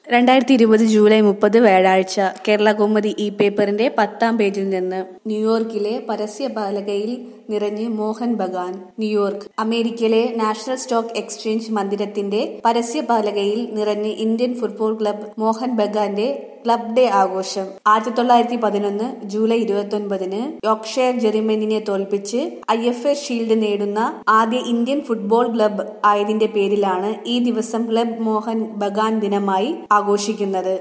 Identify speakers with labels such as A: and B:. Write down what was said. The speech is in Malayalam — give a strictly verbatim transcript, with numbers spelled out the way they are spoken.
A: രണ്ടായിരത്തി ഇരുപത് ജൂലൈ മുപ്പത് വ്യാഴാഴ്ച കേരളകൗമുദി ഈ പേപ്പറിന്റെ പത്താം പേജിൽ നിന്ന് ന്യൂയോർക്കിലെ പരസ്യപലകയിൽ നിറഞ്ഞ് മോഹൻ ബഗാൻ. ന്യൂയോർക്ക് അമേരിക്കയിലെ നാഷണൽ സ്റ്റോക്ക് എക്സ്ചേഞ്ച് മന്ദിരത്തിന്റെ പരസ്യപലകയിൽ നിറഞ്ഞ് ഇന്ത്യൻ ഫുട്ബോൾ ക്ലബ് മോഹൻ ബഗാന്റെ ക്ലബ് ഡേ ആഘോഷം. ആയിരത്തി തൊള്ളായിരത്തി പതിനൊന്ന് ജൂലൈ ഇരുപത്തി ഒൻപതിന് യോർക്ക്ഷയർ ജെറിമെനിനെ തോൽപ്പിച്ച് ഐ എഫ് എ ഷീൽഡ് നേടുന്ന ആദ്യ ഇന്ത്യൻ ഫുട്ബോൾ ക്ലബ് ആയതിന്റെ പേരിലാണ് ഈ ദിവസം ക്ലബ് മോഹൻ ബഗാൻ ദിനമായി ആഘോഷിക്കുന്നത്.